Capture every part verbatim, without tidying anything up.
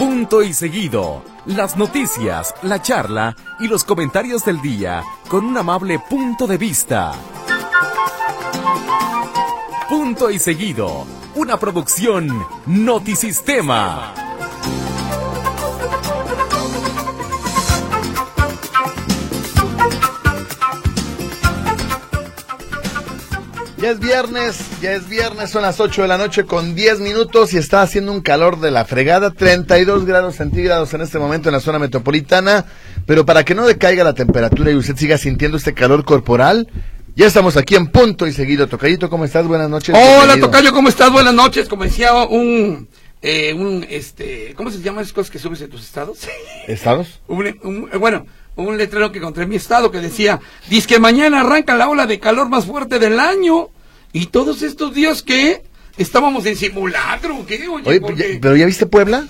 Punto y seguido. Las noticias, la charla y los comentarios del día con un amable punto de vista. Punto y seguido. Una producción Notisistema. Ya es viernes, ya es viernes, son las ocho de la noche con diez minutos y está haciendo un calor de la fregada, treinta y dos grados centígrados en este momento en la zona metropolitana, pero para que no decaiga la temperatura y usted siga sintiendo este calor corporal, ya estamos aquí en Punto y Seguido. Tocayito, ¿cómo estás? Buenas noches. Hola, bienvenido. Tocayo, ¿cómo estás? Buenas noches. Como decía un, eh, un, este, ¿cómo se llaman esas cosas que subes en tus estados? ¿Estados? un, un, bueno, un letrero que encontré en mi estado que decía, dice que mañana arranca la ola de calor más fuerte del año. Y todos estos días que estábamos en simulacro, ¿qué? Oye, Oye, porque... ya, ¿pero ya viste Puebla?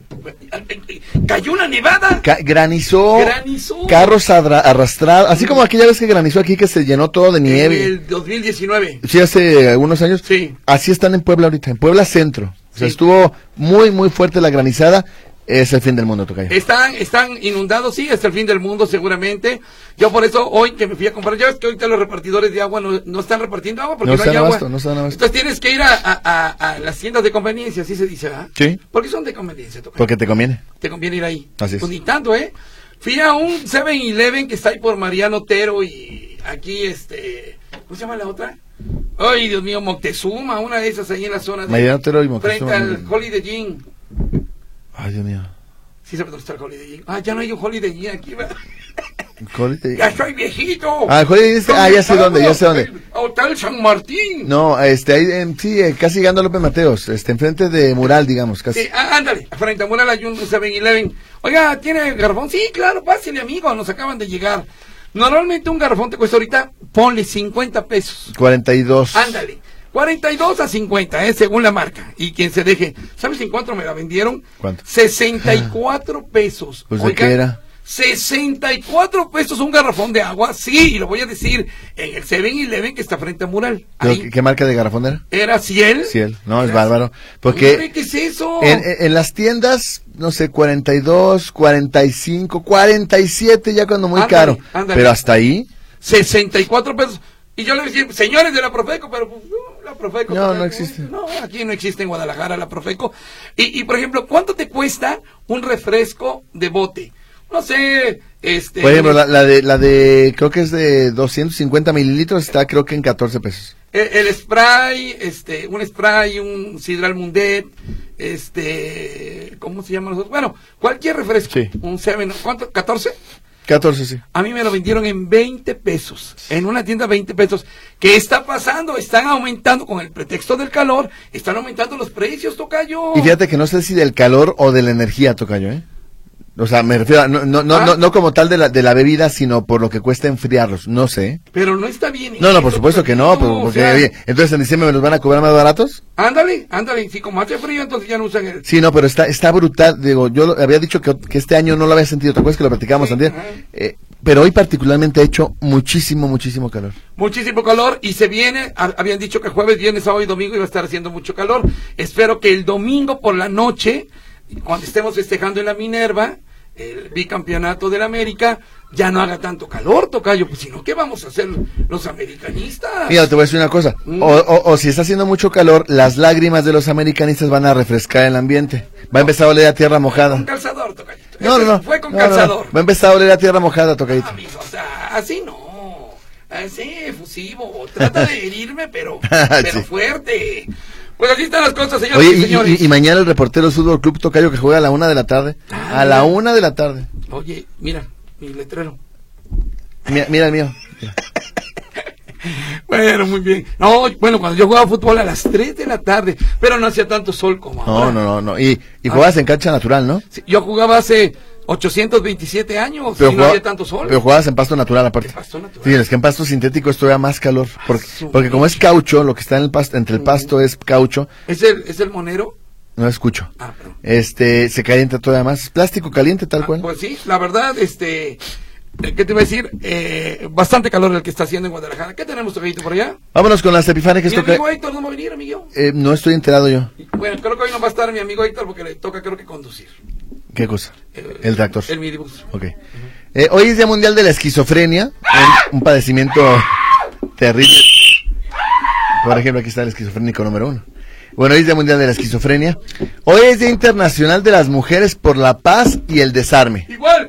Cayó una nevada. Ca granizó, Granizó. Carros arrastrados, así como aquella vez que granizó aquí que se llenó todo de nieve. En el dos mil diecinueve. Sí, hace algunos años. Sí. Así están en Puebla ahorita, en Puebla Centro. O sea, Sí. estuvo muy, muy fuerte la granizada. Es el fin del mundo, Tocayo. Están, están inundados, sí, hasta el fin del mundo seguramente. Yo por eso hoy que me fui a comprar, ya ves que ahorita los repartidores de agua no, no están repartiendo agua porque No no, se hay dan agua. abasto, no se dan abasto. Entonces tienes que ir a, a, a, a las tiendas de conveniencia, así se dice, ¿verdad? Sí. ¿Por qué son de conveniencia, Tocayo? Porque te conviene. Te conviene ir ahí. Así es. Pues ni tanto, ¿eh? Fui a un seven eleven que está ahí por Mariano Otero y aquí, este, ¿cómo se llama la otra? Ay, Dios mío, Moctezuma, una de esas ahí en la zona de... Mariano Otero y Moctezuma. Frente al Holiday Inn. Ay, Dios mío. Sí, ¿sabes dónde está el Holiday Inn? Ah, ya no hay un Holiday Inn aquí, ¿verdad? Holiday- ¡Ya estoy viejito! Ah, el Holiday Inn, ah, ya sé dónde, ya sé dónde. Hotel San Martín. No, este, ahí, en- sí, eh, casi llegando a López Mateos, este, enfrente de Mural, digamos, casi. Sí, ah, ándale, frente a Mural hay un seven eleven. Oiga, ¿tiene garrafón? Sí, claro, pásele, amigo, nos acaban de llegar. Normalmente un garrafón te cuesta ahorita, ponle cincuenta pesos. cuarenta y dos. Ándale, cuarenta y dos a cincuenta, eh, según la marca. Y quien se deje, ¿sabes en cuánto me la vendieron? ¿Cuánto? sesenta y cuatro pesos. Pues, ¿de Oiga, qué era? sesenta y cuatro pesos un garrafón de agua, sí, y lo voy a decir, en el seven eleven que está frente a Mural. Pero, Ahí ¿qué, qué marca de garrafón era? era Ciel. Ciel. No, es Era- bárbaro. Hombre, Porque ¿qué es eso? en, en- en las tiendas, no sé, cuarenta y dos, cuarenta y cinco, cuarenta y siete, ya cuando muy Ándale, caro. ándale. Pero hasta ahí, sesenta y cuatro pesos. Y yo le decía, señores de la Profeco, pero pues, no, la Profeco. No, pues, no existe. No, aquí no existe en Guadalajara la Profeco. Y, y por ejemplo, ¿cuánto te cuesta un refresco de bote? No sé, este... por ejemplo, la, la de, la de, creo que es de doscientos cincuenta mililitros, está creo que en catorce pesos. El, el spray, este, un spray, un Sidral Mundet, este, ¿cómo se llama nosotros? Bueno, cualquier refresco. Sí. Un seven, ¿cuánto? ¿catorce? catorce, sí. A mí me lo vendieron en veinte pesos, en una tienda veinte pesos. ¿Qué está pasando? Están aumentando con el pretexto del calor, están aumentando los precios, Tocayo. Y fíjate que no sé si del calor o de la energía, Tocayo, ¿eh? O sea, me refiero a, no, no, no, Ah. no, no como tal de la, de la bebida, sino por lo que cuesta enfriarlos, no sé. Pero no está bien. No, no, eso, por supuesto que no, Tocayo, pero porque, o sea, oye, entonces en diciembre me los van a cobrar más baratos. ándale, ándale, si como hace frío, entonces ya no usan el... Sí, no, pero está, está brutal, digo, yo lo- había dicho que, que este año no lo había sentido, ¿te acuerdas que lo platicamos Sí, antes? ajá. Eh, pero hoy particularmente ha hecho muchísimo, muchísimo calor. Muchísimo calor y se viene, ha- habían dicho que jueves, viernes, sábado y domingo iba a estar haciendo mucho calor. Espero que el domingo por la noche, cuando estemos festejando en la Minerva, el bicampeonato de la América, ya no haga tanto calor, Tocayo, pues si no, ¿qué vamos a hacer los americanistas? Mira, te voy a decir una cosa, Mm. o, o, o si está haciendo mucho calor, las lágrimas de los americanistas van a refrescar el ambiente. Va a empezar a oler a tierra Con mojada. calzador, Tocayito. No, no, no. Fue con no, no, no. calzador. Va a empezar a oler a tierra mojada, Tocayito. Amigo, o sea, así no. Así, efusivo. Trata de herirme, pero, pero Sí. fuerte. Pues así están las cosas, señores Oye, y y, señores. y- y mañana el reportero Fútbol Club Tocayo que juega a la una de la tarde. Ah, A la mira. una de la tarde. Oye, mira, mi letrero. Mira, mira el mío. Bueno, muy bien. No, bueno, cuando yo jugaba fútbol a las tres de la tarde, pero no hacía tanto sol como No, ahora. no, no, no. Y, y jugabas en cancha natural, ¿no? Sí, yo jugaba hace ochocientos veintisiete años Pero, y no jugaba- había tanto sol. pero jugabas en pasto natural aparte. En pasto natural. Sí, es que en pasto sintético es todavía más calor. Porque, su porque como es caucho, lo que está en el pasto, entre el pasto es caucho, ¿Es el, es el monero? no escucho. Ah, perdón. Este, se calienta todavía más. Plástico caliente, tal Ah, cual. pues sí, la verdad, este, ¿qué te iba a decir? Eh, bastante calor el que está haciendo en Guadalajara. ¿Qué tenemos, Tocayo, por allá? Vámonos con las epifanes que Mi esto amigo Héctor no va a venir, amigo. eh, no estoy enterado yo. Bueno, creo que hoy no va a estar mi amigo Héctor porque le toca, creo que conducir. ¿Qué cosa? Eh, El tractor. El minibús. Ok. Uh-huh. Eh, hoy es Día Mundial de la Esquizofrenia, un, un padecimiento terrible. Por ejemplo, aquí está el esquizofrénico número uno. Bueno, hoy es Día Mundial de la Esquizofrenia. Hoy es Día Internacional de las Mujeres por la Paz y el Desarme. Igual.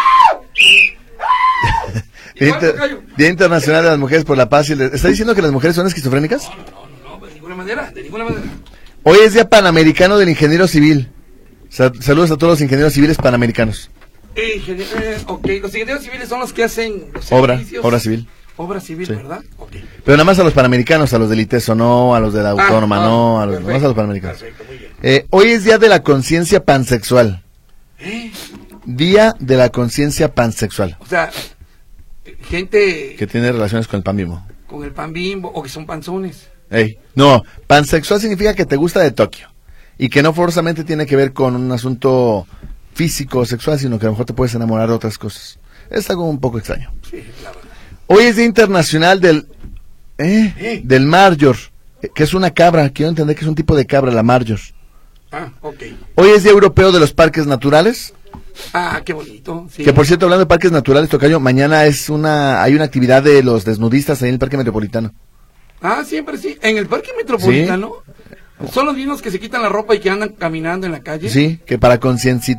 Día, Inter Día Internacional de las Mujeres por la Paz y el Desarme. ¿Está diciendo que las mujeres son esquizofrénicas? No, no, no, no, de ninguna manera, de ninguna manera. Hoy es Día Panamericano del Ingeniero Civil. Sa saludos a todos los ingenieros civiles panamericanos. Eh, eh, ok, los ingenieros civiles son los que hacen los obra, servicios. obra civil. Obra civil, sí. ¿Verdad? Okay. Pero nada más a los panamericanos, a los del ITESO no, a los de la Autónoma ah, no, a los, nada más a los panamericanos. Perfecto, muy bien. Eh, hoy es Día de la Conciencia Pansexual. ¿Eh? Día de la Conciencia Pansexual. O sea, gente... que tiene relaciones con el pan bimbo. Con el pan bimbo, o que son panzones. Ey, no, pansexual significa que te gusta de Tokio. Y que no forzosamente tiene que ver con un asunto físico o sexual, sino que a lo mejor te puedes enamorar de otras cosas. Es algo un poco extraño. Sí, la verdad. Hoy es Día Internacional del eh, ¿Eh? del Marjor, que es una cabra. Quiero entender que es un tipo de cabra, la Marjor. Ah, ok. Hoy es Día Europeo de los Parques Naturales. Ah, qué bonito. Sí. Que por cierto, hablando de parques naturales, tocayo, mañana es una hay una actividad de los desnudistas ahí en el Parque Metropolitano. Ah, siempre sí. En el Parque Metropolitano. ¿Sí? ¿Son los mismos que se quitan la ropa y que andan caminando en la calle? Sí, que para concienciar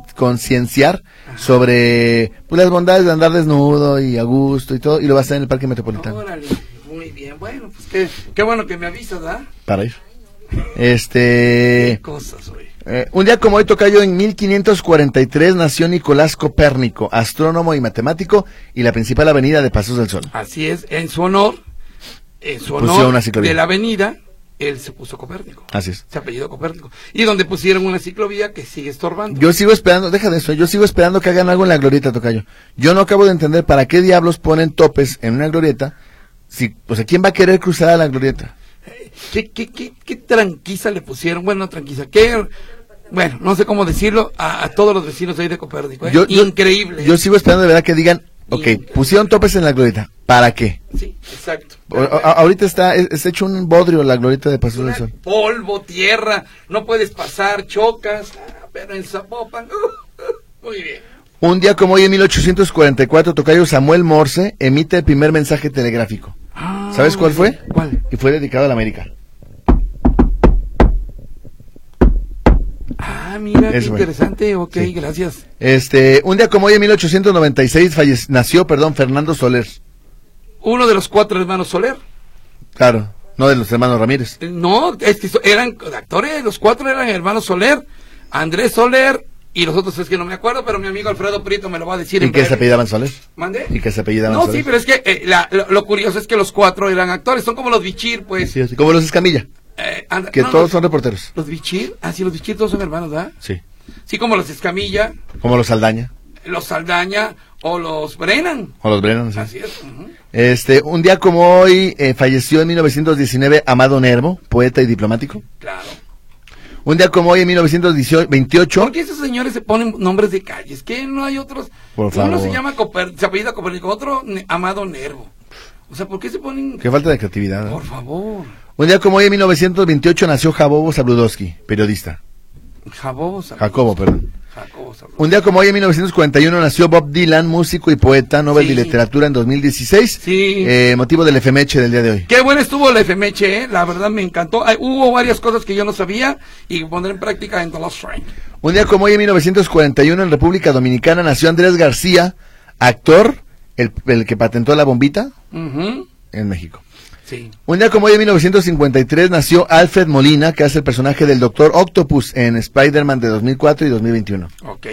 sobre pues, las bondades de andar desnudo y a gusto y todo, y lo va a hacer en el Parque Metropolitano. Órale, muy bien, bueno, pues qué, qué bueno que me avisas, ¿verdad? Para ir. Este... Qué cosas, güey. Eh, un día como hoy, tocayo, en mil quinientos cuarenta y tres nació Nicolás Copérnico, astrónomo y matemático, y la principal avenida de Pasos del Sol. Así es, en su honor, en su Pusieron honor una ciclovía de la avenida, él se puso Copérnico. Así es. Se apellidó Copérnico. Y donde pusieron una ciclovía que sigue estorbando. Yo sigo esperando, deja de eso, yo sigo esperando que hagan algo en la glorieta, tocayo. Yo no acabo de entender para qué diablos ponen topes en una glorieta. Si, o sea, ¿quién va a querer cruzar a la glorieta? ¿Qué, qué, qué, qué tranquiza le pusieron? Bueno, no tranquiza, qué... Bueno, no sé cómo decirlo a, a todos los vecinos ahí de Copérnico. ¿eh? Yo, Increíble. Yo, yo sigo esperando de verdad que digan, ok, Increíble. Pusieron topes en la glorieta, ¿para qué? Sí, exacto. O, a, ahorita está, es, es hecho un bodrio la glorieta de Pasos del Sol. Polvo, tierra, no puedes pasar, chocas, pero en Zapopan, uh, uh, muy bien. Un día como hoy en mil ochocientos cuarenta y cuatro, tocayo Samuel Morse emite el primer mensaje telegráfico. Ah, ¿sabes cuál fue? ¿Cuál? Y fue dedicado a la América. Ah, mira, qué interesante, ok, sí. Gracias. Este, un día como hoy en mil ochocientos noventa y seis fallece, nació, perdón, Fernando Soler. Uno de los cuatro hermanos Soler. Claro, no de los hermanos Ramírez. No, es que eran actores, los cuatro eran hermanos Soler, Andrés Soler, y los otros es que no me acuerdo, pero mi amigo Alfredo Prieto me lo va a decir. ¿Y qué se apellidaban Soler? ¿Mande? ¿Y qué se apellidaban No, Soler? sí, pero es que eh, la, lo, lo curioso es que los cuatro eran actores, son como los Bichir, pues. Sí, sí, como los Escamilla. Eh, anda, que no, todos los, son reporteros. Los Bichir, ah, sí, los Bichir todos son hermanos, ¿verdad? Sí. Sí, como los Escamilla. Como los Saldaña. Los Saldaña o los Brennan. O los Brennan, sí. Así es. Uh-huh. Este, un día como hoy eh, falleció en mil novecientos diecinueve Amado Nervo, poeta y diplomático. Claro. Un día como hoy en mil novecientos veintiocho. ¿Por qué esos señores se ponen nombres de calles? ¿Qué no hay otros? Por favor. Uno se llama Coper, se apellida Copérnico, otro Amado Nervo. O sea, ¿por qué se ponen? Qué falta de creatividad. Por favor. Un día como hoy en mil novecientos veintiocho nació Jacobo Zabludowski, periodista. Jacobo Zabludowski. Jacobo, perdón. Jacobo Zabludowski. Un día como hoy en mil novecientos cuarenta y uno nació Bob Dylan, músico y poeta, Nobel sí. de Literatura en dos mil dieciséis. Sí. Eh, motivo del F M H del día de hoy. Qué buena estuvo la F M H, ¿eh? La verdad me encantó. Hay, hubo varias cosas que yo no sabía y pondré en práctica en The Lost Train. Un día como hoy en mil novecientos cuarenta y uno en República Dominicana nació Andrés García, actor, el, el que patentó la bombita uh-huh. en México. Sí. Un día como hoy en mil novecientos cincuenta y tres nació Alfred Molina, que hace el personaje del Doctor Octopus en Spider-Man de dos mil cuatro y dos mil veintiuno. Ok.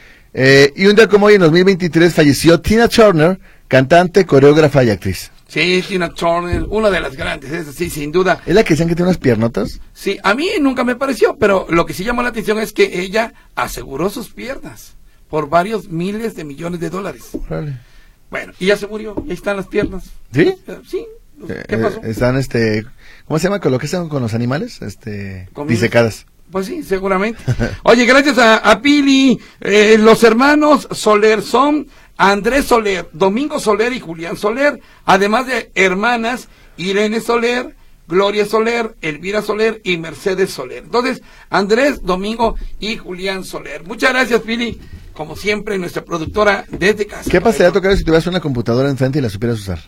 Eh, y un día como hoy en dos mil veintitrés falleció Tina Turner, cantante, coreógrafa y actriz. Sí, Tina Turner, una de las grandes, es sí, sin duda. ¿Es la que decían que tiene unas piernotas? Sí, a mí nunca me pareció, pero lo que sí llamó la atención es que ella aseguró sus piernas por varios miles de millones de dólares. Vale. Bueno, y ya se murió, ahí están las piernas. ¿Sí? Sí. ¿Qué pasó? Eh, están, este, ¿cómo se llama con lo que hacen con los animales? Este, disecadas. Pues sí, seguramente. Oye, gracias a, a Pili, eh, los hermanos Soler son Andrés Soler, Domingo Soler y Julián Soler, además de hermanas Irene Soler, Gloria Soler, Elvira Soler y Mercedes Soler. Entonces, Andrés, Domingo y Julián Soler. Muchas gracias, Pili. Como siempre, nuestra productora desde casa. ¿Qué pasaría, Tocayo, si tuvieras una computadora enfrente y la supieras usar?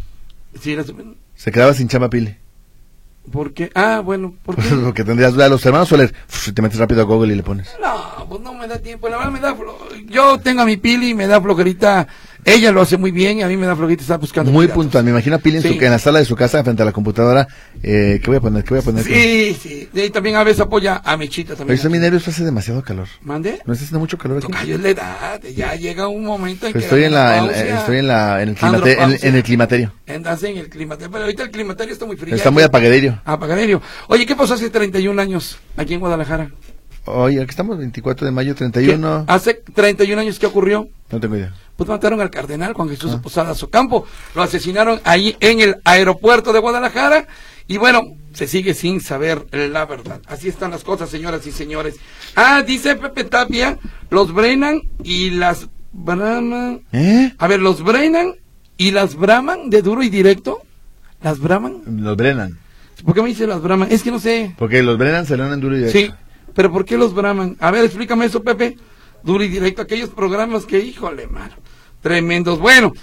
Sí, la... Se quedaba sin chamba, Pili. ¿Por qué? Ah, bueno, ¿por qué? Porque tendrías a los hermanos Soler, uf, te metes rápido a Google y le pones. No, pues no me da tiempo, la verdad me da flo... Yo tengo a mi Pili y me da flojerita, ella lo hace muy bien y a mí me da flojerita estar buscando. Muy datos. puntual, me imagino a Pili en, Sí. su, en la sala de su casa frente a la computadora, eh, ¿qué voy a poner? ¿Qué voy a poner? Sí, sí, y también a veces apoya a Mechita también. Pero eso mi nervios hace demasiado calor. ¿Mande? ¿No está haciendo mucho calor aquí? Tocayo, es la edad, ya llega un momento en Pero que... estoy en la, en la- menopausia, estoy en la, en el climate- en, andropausia. en el climaterio. Andas en el climaterio, pero ahorita el climaterio está muy frío. Está muy apagaderio. Apagaderio. Oye, ¿qué pasó hace treinta y un años aquí en Guadalajara? Oye, aquí estamos veinticuatro de mayo, treinta y uno. ¿Qué? Hace treinta y un años, ¿qué ocurrió? No tengo idea. Pues mataron al cardenal Juan Jesús Ah. Posadas Ocampo, lo asesinaron ahí en el aeropuerto de Guadalajara y bueno, se sigue sin saber la verdad. Así están las cosas, señoras y señores. Ah, dice Pepe Tapia, los Brennan y las Braman. ¿Eh? A ver, los Brennan y las Braman de duro y directo. ¿Las Braman? Los Brennan. ¿Por qué me dice las Braman? Es que no sé. Porque los Brennan salieron en duro y directo. Sí, pero ¿por qué los Brahman? A ver, explícame eso, Pepe. Duro y directo, aquellos programas que, híjole, mano, tremendos. Bueno,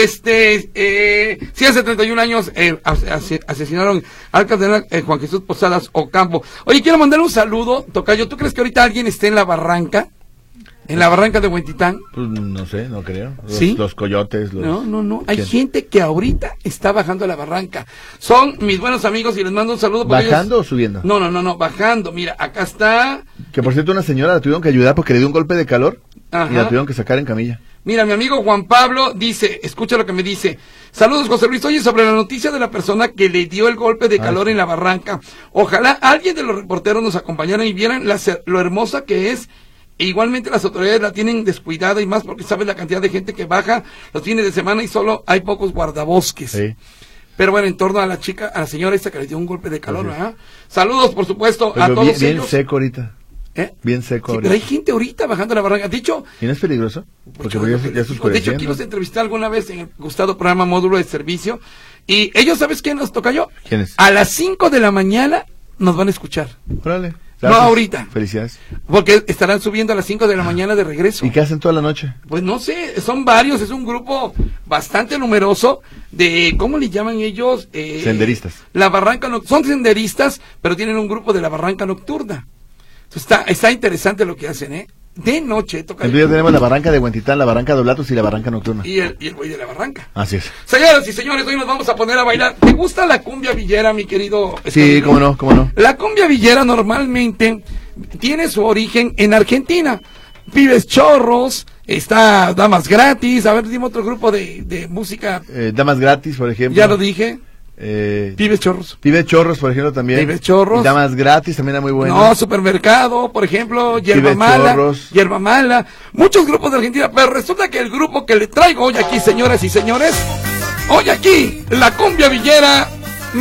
este, eh, sí, hace treinta y un años eh, as- asesinaron al cardenal eh, Juan Jesús Posadas Ocampo. Oye, quiero mandar un saludo, Tocayo. ¿Tú crees que ahorita alguien esté en la barranca? En la barranca de Huentitán. Pues no sé, no creo. Los, ¿Sí? los coyotes, los... No, no, no. Hay ¿Quién? gente que ahorita está bajando a la barranca. Son mis buenos amigos y les mando un saludo. porque ¿Bajando ellos- o subiendo? No, no, no, no, bajando. Mira, acá está. Que por cierto una señora la tuvieron que ayudar porque le dio un golpe de calor. Ajá. Y la tuvieron que sacar en camilla. Mira, mi amigo Juan Pablo dice, escucha lo que me dice. Saludos, José Luis. Oye, sobre la noticia de la persona que le dio el golpe de calor sí. en la barranca. Ojalá alguien de los reporteros nos acompañara y vieran la, ce- lo hermosa que es. E igualmente las autoridades la tienen descuidada y más porque sabes la cantidad de gente que baja los fines de semana y solo hay pocos guardabosques. Sí. Pero bueno, en torno a la chica, a la señora esta que le dio un golpe de calor, Así es. ¿verdad? Saludos, por supuesto, Pero a todos bien, bien ellos. seco ahorita. ¿Eh? Bien seco Sí, ahorita. pero hay gente ahorita bajando la barranca. Dicho, ¿Y no es peligroso? Porque Mucho, ya, se- ya se de hecho, aquí oscureciendo. los entrevisté alguna vez en el gustado programa Módulo de Servicio. Y ellos, ¿sabes quién nos toca yo? ¿Quién es? A las cinco de la mañana nos van a escuchar. Órale. No ahorita. Felicidades. Porque estarán subiendo a las cinco de la mañana de regreso. ¿Y qué hacen toda la noche? Pues no sé, son varios, es un grupo bastante numeroso de, ¿cómo le llaman ellos? Eh, Senderistas. La barranca, no, son senderistas, pero tienen un grupo de la barranca nocturna. Entonces, está, está interesante lo que hacen, ¿eh? De noche, toca. Entonces ya tenemos la barranca de Huentitán, la barranca de Oblatos y la barranca nocturna. Y el, y el güey de la barranca. Así es. Señoras y señores, hoy nos vamos a poner a bailar. ¿Te gusta la cumbia villera, mi querido? Sí, Escamilla? cómo no, cómo no. La cumbia villera normalmente tiene su origen en Argentina. Pibes chorros, está Damas Gratis. A ver, dime otro grupo de, de música. Eh, damas gratis, por ejemplo. Ya lo dije. Eh, Pibes chorros. Pibes chorros, por ejemplo, también. Pibes chorros. Y damas gratis también era muy bueno. No, supermercado, por ejemplo, Yerba Pibes Mala, chorros. Yerba Mala, muchos grupos de Argentina, pero resulta que el grupo que le traigo hoy aquí, señoras y señores, hoy aquí, la cumbia villera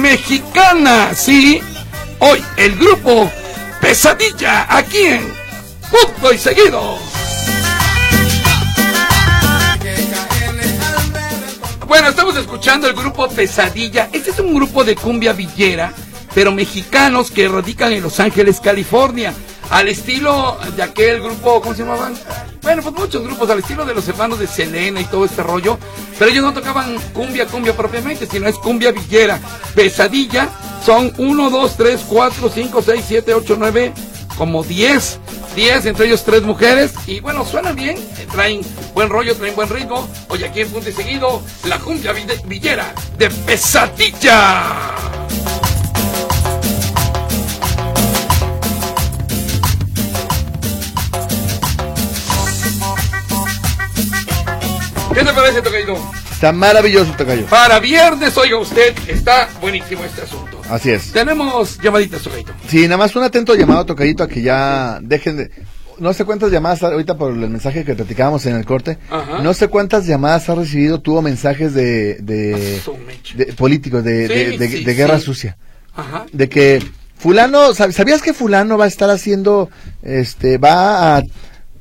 mexicana, sí, hoy el grupo Pesadilla, aquí en Punto y Seguido. Bueno, estamos escuchando el grupo Pesadilla. Este es un grupo de cumbia villera, pero mexicanos que radican en Los Ángeles, California. Al estilo de aquel grupo, ¿cómo se llamaban? Bueno, pues muchos grupos, al estilo de los hermanos de Selena y todo este rollo. Pero ellos no tocaban cumbia, cumbia propiamente, sino es cumbia villera. Pesadilla son uno, dos, tres, cuatro, cinco, seis, siete, ocho, nueve, como diez. diez, entre ellos tres mujeres. Y bueno, suenan bien, eh, traen buen rollo, traen buen ritmo. Hoy aquí en Punto y Seguido, la cumbia vide- villera de Pesadilla. ¿Qué te parece, Tocayo? Está maravilloso, Tocayo. Para viernes, oiga usted, está buenísimo este asunto. Así es. Tenemos llamaditas, Tocayo. Sí, nada más un atento llamado, Tocayito, a que ya dejen de... No sé cuántas llamadas, ahorita por el mensaje que platicábamos en el corte, Ajá. no sé cuántas llamadas ha recibido, tuvo mensajes de, de, Su mecha. de políticos, de, Sí, de, de- sí, de guerra sí. sucia. Ajá. De que fulano, ¿sab- ¿sabías que fulano va a estar haciendo, este, va a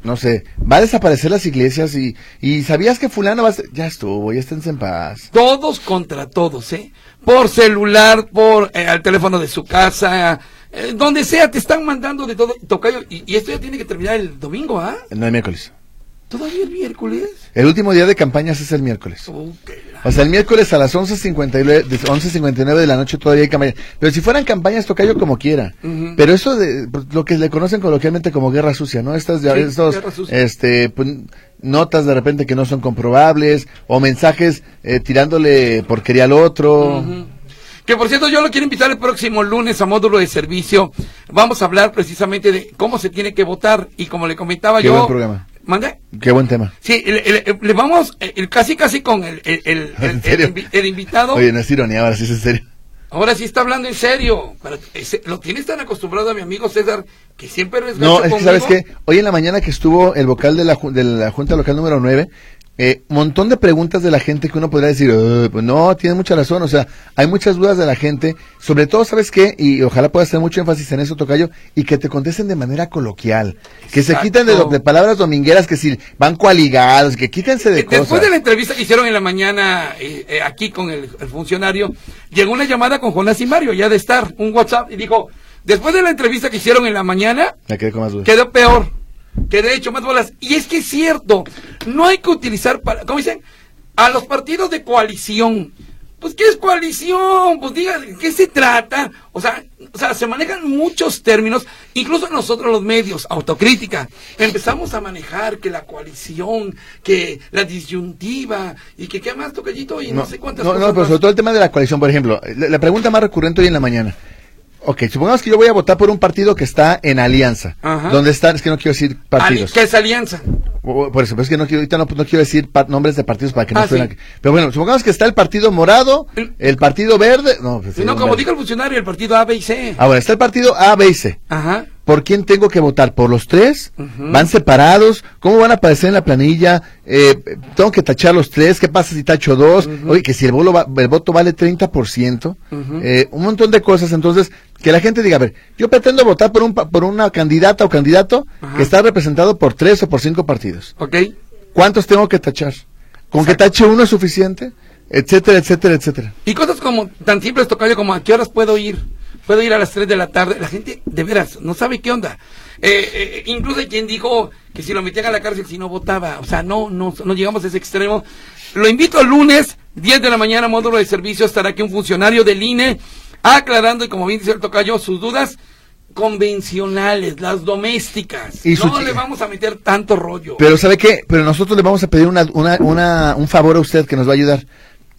no sé, va a desaparecer las iglesias y, y sabías que fulano va a ser, ya estuvo, ya esténse en paz. Todos contra todos, ¿eh? Por celular, por eh, al teléfono de su casa, eh, donde sea, te están mandando de todo, tocayo, y, y esto ya tiene que terminar el domingo, ¿ah? No, el miércoles. ¿Todavía el miércoles? El último día de campañas es el miércoles. Okay. O sea, el miércoles a las once cincuenta y nueve de la noche todavía hay campañas. Pero si fueran campañas, tocayo como quiera. Uh-huh. Pero eso de pues, lo que le conocen coloquialmente como guerra sucia, ¿no? Estas, sí, estos, este, pues, notas de repente que no son comprobables, o mensajes eh, tirándole porquería al otro. Uh-huh. Que por cierto, yo lo quiero invitar el próximo lunes a módulo de servicio. Vamos a hablar precisamente de cómo se tiene que votar. Y como le comentaba Qué yo... buen programa. ¿Mande? Qué buen tema. Sí, le, le, le vamos el, casi casi con el, el, el, el, el, el invitado. Oye, no es ironía, ahora sí es en serio. Ahora sí está hablando en serio. Pero ese, lo tienes tan acostumbrado a mi amigo César que siempre es No, es que sabes qué, hoy en la mañana que estuvo el vocal de la, de la Junta Local número nueve, eh, montón de preguntas de la gente que uno podría decir, uh, pues no, tiene mucha razón, o sea, hay muchas dudas de la gente, sobre todo, ¿sabes qué? Y ojalá pueda hacer mucho énfasis en eso, tocayo, y que te contesten de manera coloquial, que Exacto. se quiten de, de palabras domingueras, que si van coaligados, que quítense de Después cosas. Después de la entrevista que hicieron en la mañana, eh, eh, aquí con el, el funcionario, llegó una llamada con Jonás y Mario, ya de estar, un WhatsApp, y dijo, después de la entrevista que hicieron en la mañana, Me quedé con más dudas. quedó peor. Que de hecho más bolas, y es que es cierto, no hay que utilizar, para, como dicen, a los partidos de coalición. Pues ¿qué es coalición? Pues diga, ¿qué se trata? O sea, o sea, se manejan muchos términos, incluso nosotros los medios, autocrítica, empezamos a manejar que la coalición, que la disyuntiva, y que qué más, tocallito, y no, no sé cuántas no, cosas No, pero más. sobre todo el tema de la coalición, por ejemplo, la, la pregunta más recurrente hoy en la mañana. Ok, supongamos que yo voy a votar por un partido que está en alianza. Ajá. ¿Dónde están? Es que no quiero decir partidos. ¿Qué es alianza? Por eso, es que no quiero, ahorita no, no quiero decir pa nombres de partidos para que no ah, suenen. Sí. Pero bueno, supongamos que está el partido morado, el, el partido verde. No, pues, no como verde. Dijo el funcionario, el partido A, B y C. Ahora, está el partido A, B y C. Ajá. ¿Por quién tengo que votar? ¿Por los tres? Uh-huh. ¿Van separados? ¿Cómo van a aparecer en la planilla? Eh, ¿Tengo que tachar los tres? ¿Qué pasa si tacho dos? Uh-huh. Oye, que si el, bolo va, el voto vale treinta por ciento. Uh-huh. eh, un montón de cosas. Entonces, que la gente diga, a ver, yo pretendo votar por un por una candidata o candidato uh-huh. que está representado por tres o por cinco partidos. Ok. ¿Cuántos tengo que tachar? ¿Con Exacto. que tache uno es suficiente? Etcétera, etcétera, etcétera. Y cosas como tan simples, tocayo, como a qué horas puedo ir. Puedo ir a las tres de la tarde. La gente, de veras, no sabe qué onda. Eh, eh, incluso hay quien dijo que si lo metían a la cárcel si no votaba. O sea, no, no, no llegamos a ese extremo. Lo invito el lunes, diez de la mañana, módulo de servicio. Estará aquí un funcionario del I N E aclarando, y como bien dice el tocayo, sus dudas convencionales, las domésticas. Y no le vamos a meter tanto rollo. Pero ¿sabe qué? Pero nosotros le vamos a pedir una, una, una, un favor a usted que nos va a ayudar.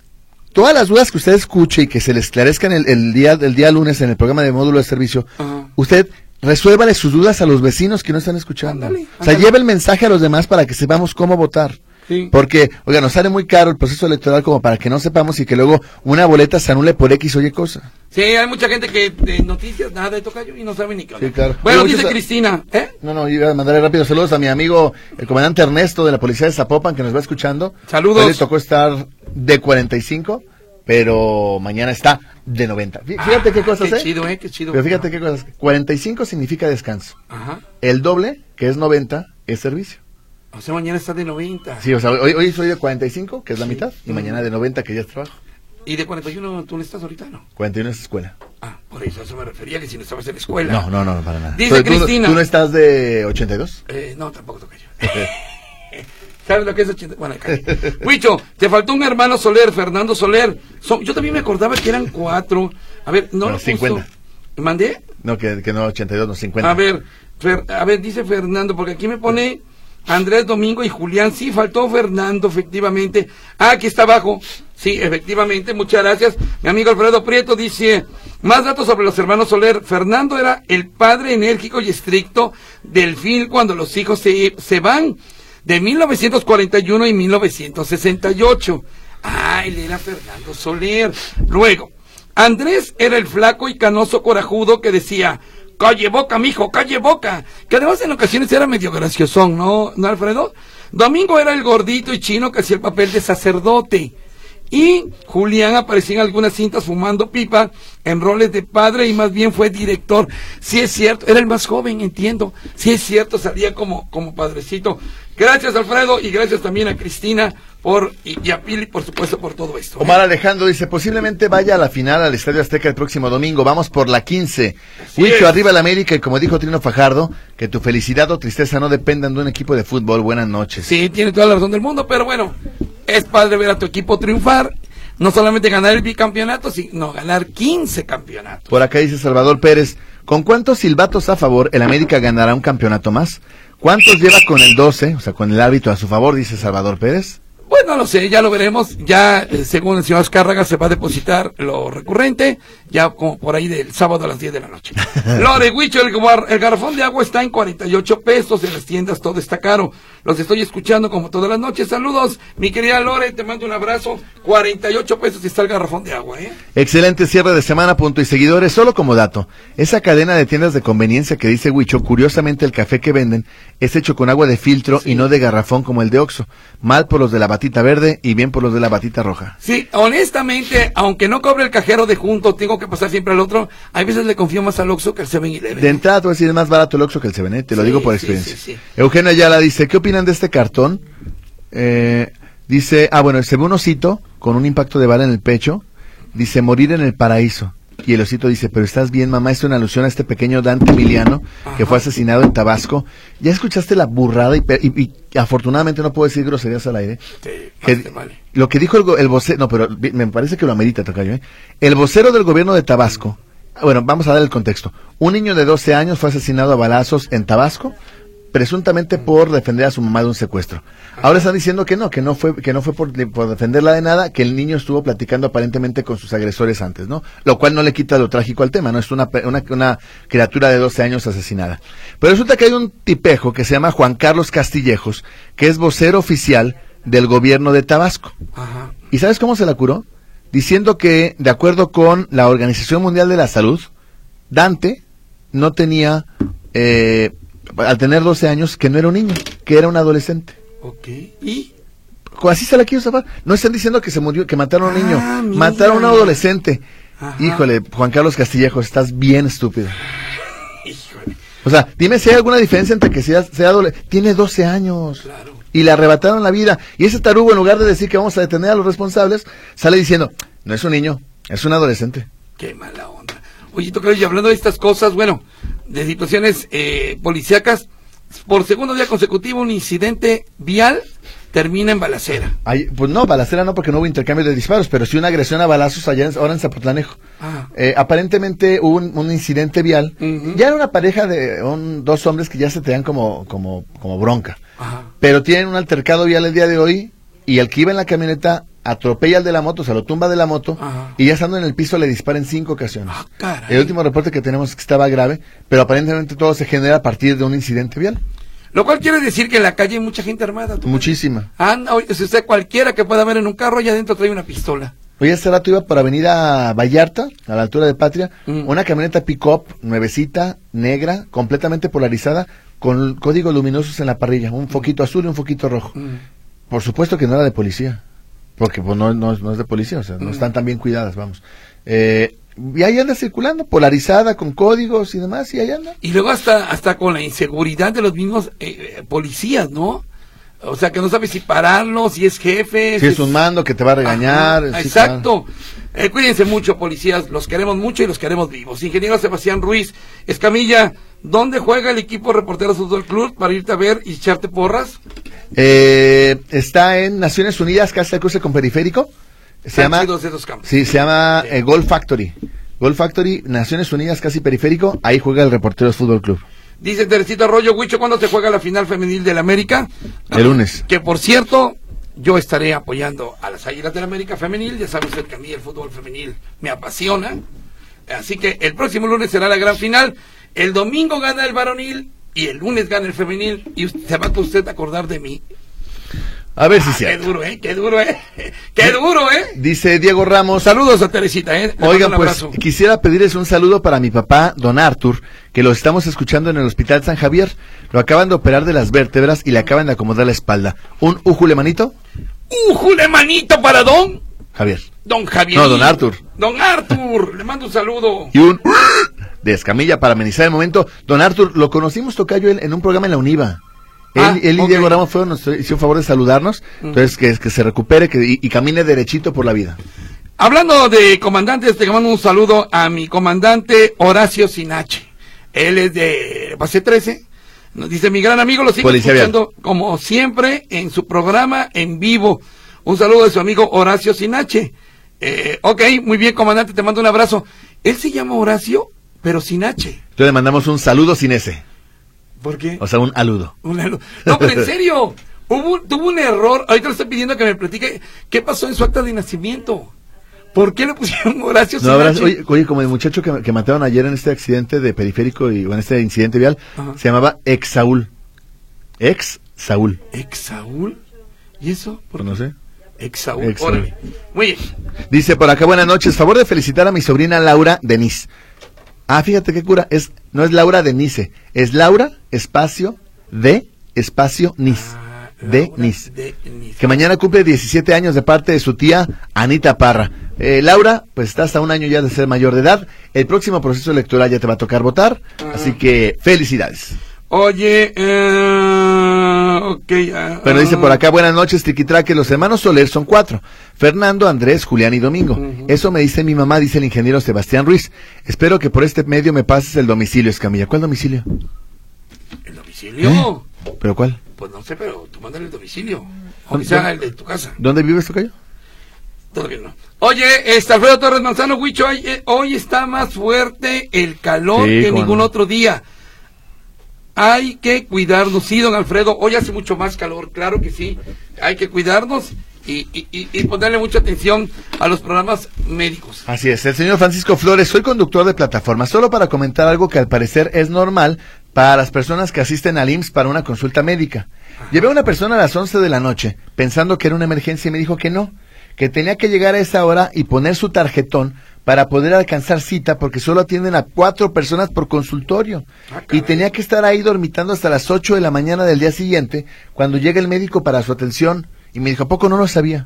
Todas las dudas que usted escuche y que se le esclarezcan el, el día el día lunes en el programa de módulo de servicio, uh-huh. usted resuélvale sus dudas a los vecinos que no están escuchando. Ándale, ándale. O sea, lleve el mensaje a los demás para que sepamos cómo votar. Sí. Porque, oiga, nos sale muy caro el proceso electoral como para que no sepamos y que luego una boleta se anule por X o Y cosa. Sí, hay mucha gente que de noticias, nada de tocayo y no sabe ni qué hablar. Sí, claro. Bueno, Oye, dice muchas... Cristina, ¿eh? No, no, iba a mandarle rápido saludos a mi amigo, el comandante Ernesto de la Policía de Zapopan, que nos va escuchando. Saludos. Hoy le tocó estar de cuarenta y cinco, pero mañana está de noventa. Fíjate ah, qué cosas, qué ¿eh? chido, ¿eh? Qué chido. Pero fíjate qué cosas. cuarenta y cinco significa descanso. Ajá. El doble, que es noventa, es servicio. O sea, mañana está de noventa. Sí, o sea, hoy, hoy soy de cuarenta y cinco, que es la sí. mitad, y mm. mañana de noventa, que ya es trabajo. ¿Y de cuarenta y uno tú no estás ahorita, no? cuarenta y uno es escuela. Ah, por eso, eso me refería, que si no estabas en la escuela. No, no, no, para nada. Dice Entonces, Cristina. ¿tú, ¿Tú no estás de ochenta y dos? Eh, no, tampoco toca yo. ¿Sabes lo que es ochenta? Bueno, acá. Huicho, te faltó un hermano Soler, Fernando Soler. Son, yo también me acordaba que eran cuatro. A ver, no, no lo cincuenta. Puso. ¿Mandé? No, que, que no, ochenta y dos, no, cincuenta. A ver, Fer, a ver, dice Fernando, porque aquí me pone Andrés Domingo y Julián. Sí, faltó Fernando, efectivamente. Ah, aquí está abajo. Sí, efectivamente, muchas gracias. Mi amigo Alfredo Prieto dice, más datos sobre los hermanos Soler. Fernando era el padre enérgico y estricto del film cuando los hijos se, se van, de mil novecientos cuarenta y uno y mil novecientos sesenta y ocho. Ah, él era Fernando Soler. Luego, Andrés era el flaco y canoso corajudo que decía, calle boca, mijo, calle boca. Que además en ocasiones era medio graciosón, ¿no, ¿no, Alfredo? Domingo era el gordito y chino que hacía el papel de sacerdote. Y Julián apareció en algunas cintas fumando pipa en roles de padre y más bien fue director. Sí es cierto, era el más joven, entiendo. Sí es cierto, salía como, como padrecito. Gracias, Alfredo, y gracias también a Cristina por y, y a Pili, por supuesto, por todo esto. Omar Alejandro dice, posiblemente vaya a la final al Estadio Azteca el próximo domingo. Vamos por la quince. Huicho, arriba el América, y como dijo Trino Fajardo, que tu felicidad o tristeza no dependan de un equipo de fútbol. Buenas noches. Sí, tiene toda la razón del mundo, pero bueno, es padre ver a tu equipo triunfar. No solamente ganar el bicampeonato, sino ganar quince campeonatos. Por acá dice Salvador Pérez, ¿con cuántos silbatos a favor el América ganará un campeonato más? ¿Cuántos lleva con el doce, o sea, con el árbitro a su favor, dice Salvador Pérez? Bueno, no lo sé, ya lo veremos. Ya, eh, según el señor Azcárraga, se va a depositar lo recurrente, ya como por ahí del sábado a las diez de la noche. Lore, Huicho, el, el garrafón de agua está en cuarenta y ocho pesos, en las tiendas todo está caro. Los estoy escuchando como todas las noches. Saludos, mi querida Lore, te mando un abrazo. cuarenta y ocho pesos está el garrafón de agua, ¿eh? Excelente cierre de semana, punto y seguidores. Solo como dato, esa cadena de tiendas de conveniencia que dice Huicho, curiosamente el café que venden es hecho con agua de filtro, sí, y no de garrafón como el de Oxxo. Mal por los de la batita verde y bien por los de la batita roja. Sí, honestamente, aunque no cobre el cajero de junto, tengo que pasar siempre al otro. Hay veces le confío más al Oxxo que al seven eleven. De entrada, tú vas a decir, es más barato el Oxxo que el seven, ¿eh? Te lo sí, digo por sí, experiencia. Sí, sí. Eugenio Ayala dice, ¿qué opinan de este cartón? Eh, dice, ah, bueno, se ve un osito con un impacto de bala en el pecho. Dice, morir en el paraíso. Y el osito dice, pero estás bien, mamá, esto es una alusión a este pequeño Dante Emiliano, que fue asesinado en Tabasco. ¿Ya escuchaste la burrada? Y, y, y afortunadamente no puedo decir groserías al aire. Sí, que, vale. Lo que dijo el, el vocero, no, pero me parece que lo amerita, tocayo, ¿eh? El vocero del gobierno de Tabasco, bueno, vamos a dar el contexto. Un niño de doce años fue asesinado a balazos en Tabasco, presuntamente por defender a su mamá de un secuestro. Ahora están diciendo que no, que no fue, que no fue por, por defenderla de nada, que el niño estuvo platicando aparentemente con sus agresores antes, ¿no? Lo cual no le quita lo trágico al tema, ¿no? Es una, una, una criatura de doce años asesinada. Pero resulta que hay un tipejo que se llama Juan Carlos Castillejos, que es vocero oficial del gobierno de Tabasco. Ajá. ¿Y sabes cómo se la curó? Diciendo que, de acuerdo con la Organización Mundial de la Salud, Dante no tenía, eh, al tener doce años, que no era un niño, que era un adolescente. Ok, ¿y? Así se la quiero saber. No están diciendo que se murió, que mataron a un niño, ah, mataron a un adolescente. Ajá. Híjole, Juan Carlos Castillejos, estás bien estúpido. Híjole. O sea, dime si hay alguna diferencia entre que sea, sea adolescente. Tiene doce años. Claro. Y le arrebataron la vida. Y ese tarugo, en lugar de decir que vamos a detener a los responsables, sale diciendo, no es un niño, es un adolescente. Qué mala onda. Oye, y hablando de estas cosas, bueno, de situaciones eh, policíacas, por segundo día consecutivo un incidente vial termina en balacera. Ay, pues no, balacera no, porque no hubo intercambio de disparos, pero sí una agresión a balazos allá en, ahora en Zapotlanejo. Ah. Eh, aparentemente hubo un, un incidente vial. Uh-huh. Ya era una pareja de un, dos hombres que ya se tenían como, como, como bronca. Ajá. Pero tienen un altercado vial el día de hoy y el que iba en la camioneta atropella al de la moto, se lo tumba de la moto. Ajá. Y ya estando en el piso le dispara en cinco ocasiones. Ah, caray. El último reporte que tenemos es que estaba grave, pero aparentemente todo se genera a partir de un incidente vial. Lo cual quiere decir que en la calle hay mucha gente armada. Muchísima. Anda, oye, si usted cualquiera que pueda ver en un carro, allá adentro trae una pistola. Oye, hace rato iba por Avenida Vallarta, a la altura de Patria, mm. una camioneta pick-up, nuevecita, negra, completamente polarizada, con códigos luminosos en la parrilla, un foquito azul y un foquito rojo. Mm. Por supuesto que no era de policía, porque pues no, no, no es de policía, o sea, mm. no están tan bien cuidadas, vamos. Eh... Y ahí anda circulando, polarizada, con códigos y demás, y ahí anda. Y luego hasta hasta con la inseguridad de los mismos eh, policías, ¿no? O sea, que no sabe si pararlo, si es jefe. Si es, es un mando que te va a regañar. Ajá, sí, exacto. Claro. Eh, cuídense mucho, policías, los queremos mucho y los queremos vivos. Ingeniero Sebastián Ruiz Escamilla, ¿dónde juega el equipo Reporteros Fútbol Club para irte a ver y echarte porras? Eh, está en Naciones Unidas, casi al cruce con Periférico. Se llama, sí, se llama eh, Golf Factory. Golf Factory, Naciones Unidas, casi Periférico. Ahí juega el Reporteros Fútbol Club. Dice Teresita Arroyo, Huicho, ¿cuándo se juega la final femenil del América? El lunes. Que por cierto, yo estaré apoyando a las Águilas del América femenil. Ya sabe usted que a mí el fútbol femenil me apasiona. Así que el próximo lunes será la gran final. El domingo gana el varonil y el lunes gana el femenil. Y usted, se va a usted a acordar de mí. A ver si ah, sí. Qué duro, ¿eh? Qué duro, ¿eh? Qué duro, ¿eh? Dice Diego Ramos. Saludos a Teresita, ¿eh? Le Oigan, pues quisiera pedirles un saludo para mi papá, don Arthur, que lo estamos escuchando en el Hospital San Javier. Lo acaban de operar de las vértebras y le acaban de acomodar la espalda. ¿Un újule manito? ¡Újule manito para don Javier. Don Javier. No, don Arthur. Don Arthur, le mando un saludo. Y un de Escamilla para amenizar el momento. Don Arthur, lo conocimos, tocayo, en un programa en la UNIVA. Ah, él, él y okay. Diego Ramos fueron, nos hicieron favor de saludarnos. Mm. Entonces, que, que se recupere que, y, y camine derechito por la vida. Hablando de comandantes, te mando un saludo a mi comandante Horacio Sinache. Él es de Base trece. Nos dice, mi gran amigo, lo sigo Policía escuchando vial. Como siempre en su programa en vivo. Un saludo de su amigo Horacio Sinache. Eh, ok, muy bien, comandante, te mando un abrazo. Él se llama Horacio, pero Sinache. Entonces le mandamos un saludo sin ese. ¿Por qué? O sea, un aludo. Un aludo. No, pero en serio, hubo, tuvo un error. Ahorita le estoy pidiendo que me platique qué pasó en su acta de nacimiento. ¿Por qué le pusieron Horacio no, Sinache? Oye, oye, como el muchacho que, que mataron ayer en este accidente de periférico y o en este incidente vial, ajá, se llamaba Ex Saúl. Ex Saúl. ¿Ex Saúl? ¿Y eso? ¿Por no sé? Ex Saúl. Órale. Muy bien. Dice por acá, buenas noches, favor de felicitar a mi sobrina Laura Denise. Ah, fíjate qué cura, es, no es Laura Denise, es Laura, espacio, de, espacio, Nis. Ah, de Nis. De Nis. Que mañana cumple diecisiete años de parte de su tía Anita Parra. Eh, Laura, pues está hasta un año ya de ser mayor de edad. El próximo proceso electoral ya te va a tocar votar, ah. así que felicidades. Oye, eh, ok. Uh, Pero dice por acá, buenas noches, Tiquitraque, los hermanos Soler son cuatro. Fernando, Andrés, Julián y Domingo. Uh-huh. Eso me dice mi mamá, dice el ingeniero Sebastián Ruiz. Espero que por este medio me pases el domicilio, Escamilla. ¿Cuál domicilio? ¿El domicilio? ¿Eh? ¿Pero cuál? Pues no sé, pero tú mándale el domicilio. Aunque sea el de tu casa. ¿Dónde vives, tocayo? Todavía no. Oye, este Alfredo Torres Manzano, Huicho, hoy, eh, hoy está más fuerte el calor sí, que ningún no. otro día. Hay que cuidarnos, sí, don Alfredo, hoy hace mucho más calor, claro que sí, hay que cuidarnos y, y, y ponerle mucha atención a los programas médicos. Así es, el señor Francisco Flores, soy conductor de plataforma, solo para comentar algo que al parecer es normal para las personas que asisten al I M S S para una consulta médica. Ajá. Llevé a una persona a las once de la noche, pensando que era una emergencia y me dijo que no, que tenía que llegar a esa hora y poner su tarjetón para poder alcanzar cita, porque solo atienden a cuatro personas por consultorio. Ah, y tenía que estar ahí dormitando hasta las ocho de la mañana del día siguiente, cuando llega el médico para su atención. Y me dijo, ¿a poco no lo sabía?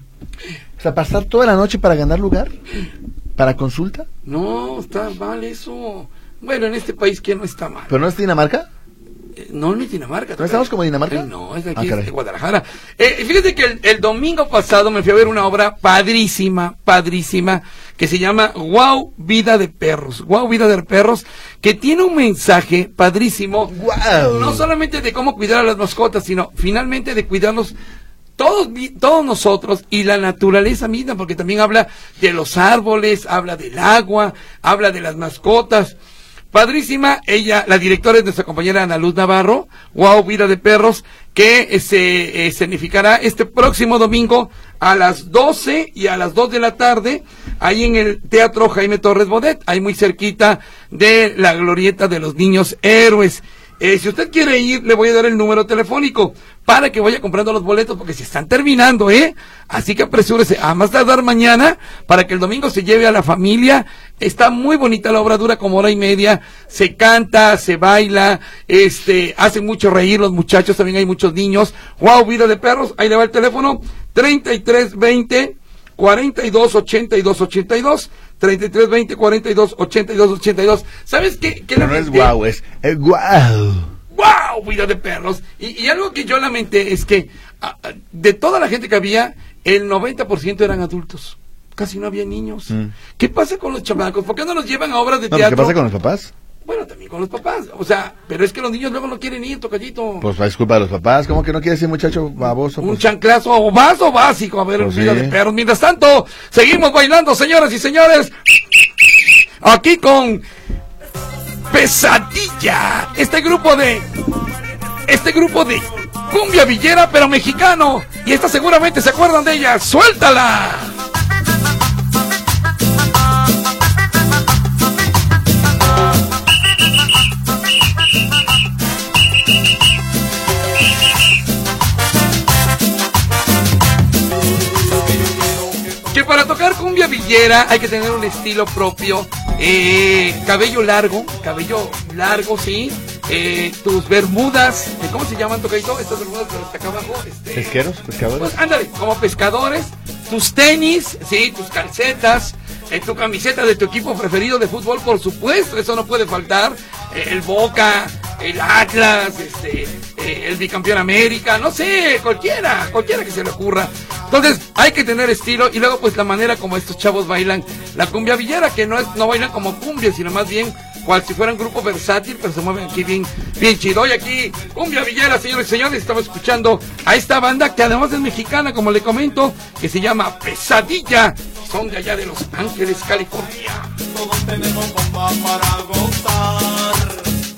O sea, ¿pasar toda la noche para ganar lugar? ¿Para consulta? No, está mal eso. Bueno, en este país, ¿quién no está mal? ¿Pero no es Dinamarca? Eh, no, no es Dinamarca. ¿No estamos como Dinamarca? Eh, no, es de aquí, ah, de Guadalajara. Eh, fíjate que el, el domingo pasado me fui a ver una obra padrísima, padrísima, que se llama Wow, Vida de Perros. Wow, Vida de Perros, que tiene un mensaje padrísimo. Wow. No solamente de cómo cuidar a las mascotas, sino finalmente de cuidarlos todos, todos nosotros y la naturaleza misma, porque también habla de los árboles, habla del agua, habla de las mascotas. Padrísima, ella, la directora es nuestra compañera Ana Luz Navarro, Wow, Vida de Perros, que se eh, significará este próximo domingo a las doce y a las dos de la tarde, ahí en el Teatro Jaime Torres Bodet, ahí muy cerquita de la glorieta de los niños héroes. Eh, si usted quiere ir, le voy a dar el número telefónico para que vaya comprando los boletos, porque se están terminando, ¿eh? Así que apresúrese, a más tardar mañana, para que el domingo se lleve a la familia. Está muy bonita la obra, dura como hora y media, se canta, se baila, este, hacen mucho reír los muchachos, también hay muchos niños. Wow, Vida de Perros, ahí le va el teléfono, treinta y tres veinte, cuarenta y dos ochenta y dos ochenta y dos, treinta y tres veinte, cuarenta y dos ochenta y dos ochenta y dos. ¿Sabes qué? ¿Qué no es guau, es eh, guau. ¡Wow! Vida de Perros. Y, y algo que yo lamenté es que a, a, de toda la gente que había, el noventa por ciento eran adultos. Casi no había niños. Mm. ¿Qué pasa con los chamacos? ¿Por qué no los llevan a obras de no, teatro? ¿Qué pasa con los papás? Bueno, también con los papás. O sea, pero es que los niños luego no quieren ir, tocallito. Pues es culpa de los papás. ¿Cómo que no quiere ser muchacho baboso? Un pues? chanclazo o vaso básico. A ver, pues Vida sí. de Perros. Mientras tanto, seguimos bailando, señoras y señores. Aquí con Pesadilla. Este grupo de... Este grupo de cumbia villera, pero mexicano. Y esta seguramente se acuerdan de ella. ¡Suéltala! Que para tocar cumbia villera hay que tener un estilo propio. Eh, cabello largo, cabello largo, sí. eh, tus bermudas, eh, ¿cómo se llaman, tocadito? Estas bermudas de hasta acá abajo. Este, ¿Pesqueros? ¿Pescadores? Pues ándale, como pescadores, tus tenis, sí, tus calcetas, eh, tu camiseta de tu equipo preferido de fútbol, por supuesto, eso no puede faltar. Eh, el Boca, el Atlas, este, eh, el bicampeón América, no sé, cualquiera, cualquiera que se le ocurra. Entonces, hay que tener estilo, y luego pues la manera como estos chavos bailan la cumbia villera, que no es, no bailan como cumbia, sino más bien cual si fuera un grupo versátil, pero se mueven aquí bien, bien chido. Y aquí, cumbia villera, señores y señores, estamos escuchando a esta banda que además es mexicana, como le comento, que se llama Pesadilla, son de allá de Los Ángeles, California. Todos tenemos bomba para gozar.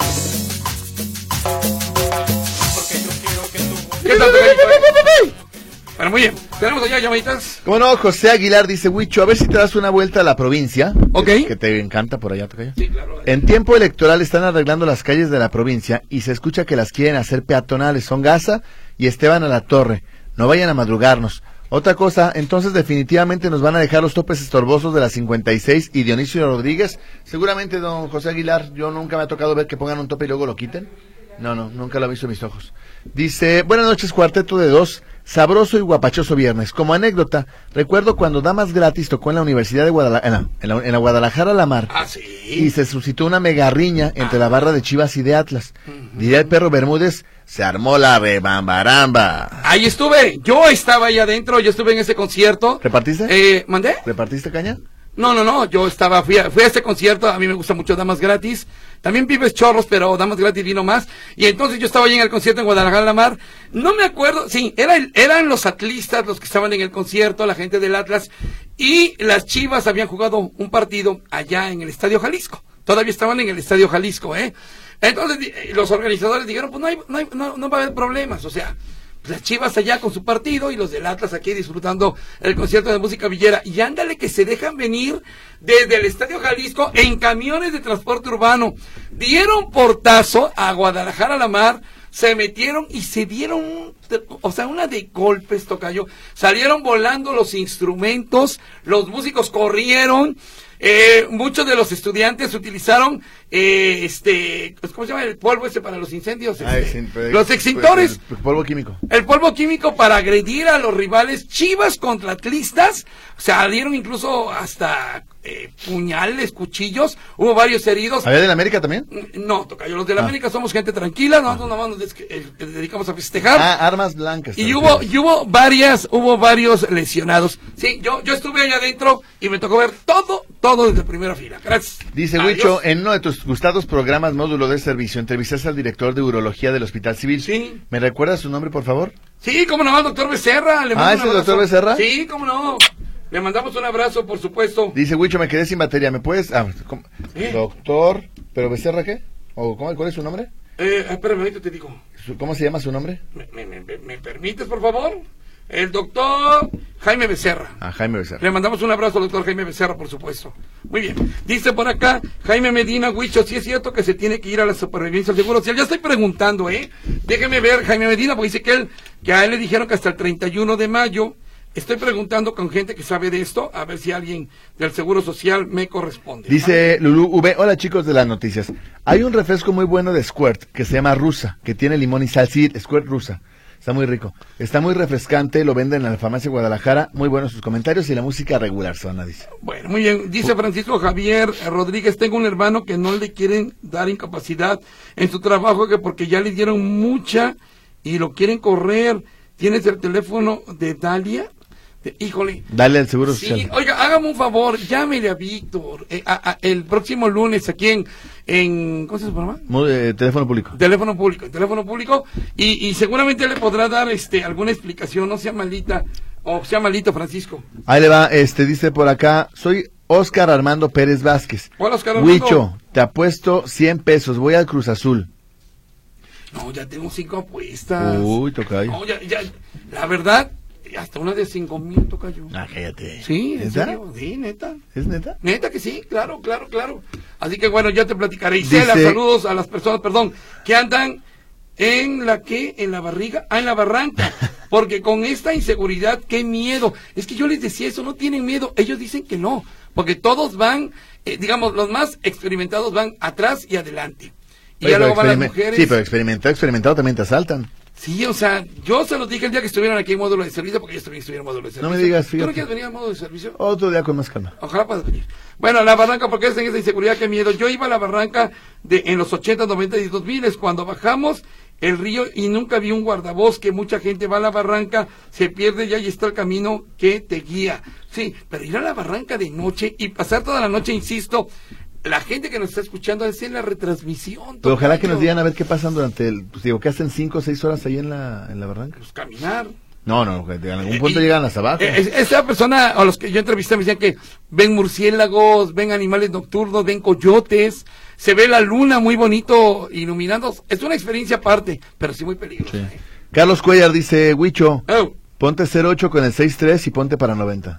Porque yo quiero que tú... ¿Qué tal, tocadito? Bueno, muy bien, tenemos allá llamaditas. ¿Cómo no? José Aguilar dice, Huicho, a ver si te das una vuelta a la provincia. Ok. Que, que te encanta por allá, Tocayo. Sí, claro. En tiempo electoral están arreglando las calles de la provincia y se escucha que las quieren hacer peatonales. Son Gaza y Esteban a la Torre. No vayan a madrugarnos. Otra cosa, entonces definitivamente nos van a dejar los topes estorbosos de la cincuenta y seis y Dionisio Rodríguez. Seguramente, don José Aguilar, yo nunca me ha tocado ver que pongan un tope y luego lo quiten. No, no, nunca lo he visto en mis ojos. Dice, buenas noches, cuarteto de dos. Sabroso y guapachoso viernes. Como anécdota, recuerdo cuando Damas Gratis tocó en la Universidad de Guadalajara, en la, en la, en la Guadalajara La Mar, Ah, sí. y se suscitó una mega riña entre Ah. la barra de Chivas y de Atlas. Uh-huh. Diría el perro Bermúdez, se armó la rebambaramba. Ahí estuve, yo estaba ahí adentro, yo estuve en ese concierto. ¿Repartiste? Eh, ¿mandé? ¿Repartiste caña? No, no, no, yo estaba, fui a, fui a este concierto, a mí me gusta mucho Damas Gratis, también Pibes Chorros, pero Damas Gratis vino más, y entonces yo estaba ahí en el concierto en Guadalajara La Mar, no me acuerdo, sí, era el, eran los atlistas los que estaban en el concierto, la gente del Atlas, y las Chivas habían jugado un partido allá en el Estadio Jalisco, todavía estaban en el Estadio Jalisco, ¿eh? Entonces eh, los organizadores dijeron, pues no, hay, no, hay, no, no va a haber problemas, o sea... Las Chivas allá con su partido y los del Atlas aquí disfrutando el concierto de música villera. Y ándale que se dejan venir desde el Estadio Jalisco en camiones de transporte urbano. Dieron portazo a Guadalajara La Mar, se metieron y se dieron, o sea, una de golpes, tocayo. Salieron volando los instrumentos, los músicos corrieron. Eh, muchos de los estudiantes utilizaron eh, este, ¿cómo se llama? El polvo ese para los incendios, Ah, este, sí, pero- los extintores, el polvo químico. el polvo químico para agredir a los rivales. Chivas contra atlistas, salieron incluso hasta eh, puñales, cuchillos, hubo varios heridos. ¿Había del América también? No, tocayo, los de la Ah. América somos gente tranquila, nosotros nada más nos des- eh, dedicamos a festejar. Ah, armas blancas. Y te hubo, refieres. y hubo varias, hubo varios lesionados. Sí, yo, yo estuve allá adentro y me tocó ver todo, todo desde primera fila. Gracias. Dice Adiós. Huicho, en uno de tus gustados programas módulo de servicio, entrevistaste al director de urología del Hospital Civil. Sí. ¿Me recuerdas su nombre, por favor? Sí, cómo no, el doctor Becerra. Le mando Ah, un ¿es el abrazo. doctor Becerra? Sí, cómo no. Le mandamos un abrazo, por supuesto. Dice Huicho, me quedé sin batería, ¿me puedes...? Ah, ¿cómo? ¿Eh? Doctor, ¿pero Becerra qué? ¿O cómo, cuál es su nombre? Eh, espérame, ahorita te digo. Su- ¿Cómo se llama su nombre? ¿Me, me, me, me permites, por favor? El doctor Jaime Becerra. Ah, Jaime Becerra. Le mandamos un abrazo al doctor Jaime Becerra, por supuesto. Muy bien. Dice por acá, Jaime Medina, Huicho, sí es cierto que se tiene que ir a la supervivencia del Seguro Social. Ya estoy preguntando, ¿eh? Déjeme ver, Jaime Medina, porque dice que él, que a él le dijeron que hasta el treinta y uno de mayo. Estoy preguntando con gente que sabe de esto, a ver si alguien del Seguro Social me corresponde. Dice Lulú V, hola chicos de las noticias. Hay un refresco muy bueno de Squirt que se llama Rusa, que tiene limón y sal. Sí, Squirt Rusa. Está muy rico. Está muy refrescante, lo venden en la farmacia Guadalajara. Muy buenos sus comentarios y la música regular, Zona, dice. Bueno, muy bien. Dice Francisco Javier Rodríguez, tengo un hermano que no le quieren dar incapacidad en su trabajo que porque ya le dieron mucha y lo quieren correr. ¿Tienes el teléfono de Dalia? De- híjole. Dale al Seguro Sí, Social. oiga, hágame un favor, llámele a Víctor eh, a- a- el próximo lunes aquí en, en ¿cómo se llama? Mu- eh, teléfono público. Teléfono público, teléfono público, y, y seguramente le podrá dar este alguna explicación, no sea malita, o sea malito Francisco. Ahí le va, este, dice por acá, soy Óscar Armando Pérez Vázquez. Hola, Óscar Armando. Huicho, te apuesto cien pesos, voy al Cruz Azul. No, ya tengo cinco apuestas. Uy, tocayo. No, ya, ya, la verdad, hasta una de cinco mil toca yo. Ah, cállate. Sí, en ¿Neta? serio, sí, neta. ¿Es neta? Neta que sí, claro, claro, claro. Así que bueno, ya te platicaré. Isela, Dice- saludos a las personas, perdón, que andan en la que, en la barriga, ah, en la barranca. Porque con esta inseguridad, qué miedo. Es que yo les decía eso, no tienen miedo. Ellos dicen que no, porque todos van, eh, digamos, los más experimentados van atrás y adelante. y Oye, ya pero luego van las experime- mujeres. Sí, pero experimentado, experimentado también te asaltan. Sí, o sea, yo se los dije el día que estuvieron aquí en módulo de servicio, porque yo también estuve en módulo de servicio. No me digas, ¿Tú fíjate. no quieres venir al módulo de servicio? Otro día con más calma. Ojalá puedas venir. Bueno, la barranca, porque es en esa inseguridad, qué miedo. Yo iba a la barranca de en los ochenta, noventa y dos miles, cuando bajamos el río y nunca vi un guardabosque. Mucha gente va a la barranca, se pierde y ahí está el camino que te guía. Sí, pero ir a la barranca de noche y pasar toda la noche, insisto, la gente que nos está escuchando es en la retransmisión. Pero ojalá que tocayo. nos digan a ver qué pasan durante el... Pues digo, que hacen cinco o seis horas ahí en la, en la barranca. Pues caminar. No, no, en algún punto Y- llegan hasta abajo. Eh, es- Esa persona, a los que yo entrevisté, me decían que ven murciélagos, ven animales nocturnos, ven coyotes, se ve la luna muy bonito iluminando. Es una experiencia aparte, pero sí muy peligrosa. Sí. ¿eh? Carlos Cuellar dice, Huicho, Oh, ponte cero ocho con el seis tres y ponte para noventa.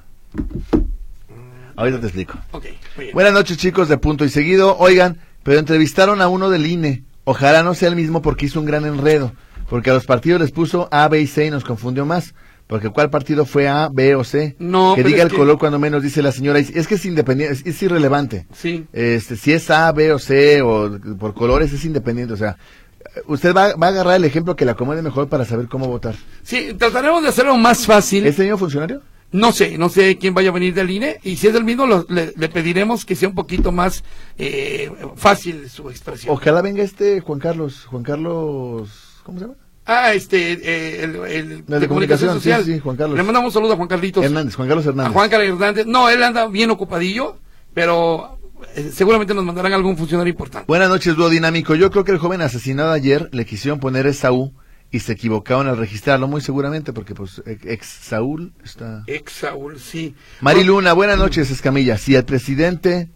Ahorita te explico. ok, muy bien. Buenas noches, chicos de Punto y Seguido. Oigan, pero entrevistaron a uno del I N E. Ojalá no sea el mismo porque hizo un gran enredo. Porque a los partidos les puso A, B y C y nos confundió más. Porque ¿cuál partido fue A, B o C? No, que pero diga es el que- color cuando menos, dice la señora. Es es que es independiente, es, es irrelevante. Sí. Este, si es A, B o C o por colores es independiente. O sea, usted va, va a agarrar el ejemplo que le acomode mejor para saber cómo votar. Sí, trataremos de hacerlo más fácil. ¿Es señor funcionario? No sé, no sé quién vaya a venir del I N E, y si es el mismo, lo- le, le pediremos que sea un poquito más eh, fácil su expresión. Ojalá venga este Juan Carlos, Juan Carlos, ¿cómo se llama? Ah, este, eh, el, el de comunicación, sí, sí, Juan Carlos. Le mandamos un saludo a Juan Carlitos. Hernández, Juan Carlos A Hernández. Juan Carlos Hernández. No, él anda bien ocupadillo, pero eh, seguramente nos mandarán algún funcionario importante. Buenas noches, dúo dinámico. Yo creo que el joven asesinado ayer le quisieron poner Esaú y se equivocaron al registrarlo, muy seguramente, porque pues ex Saúl está... Ex Saúl, sí. Mariluna, buenas noches, Escamilla. Si el presidente,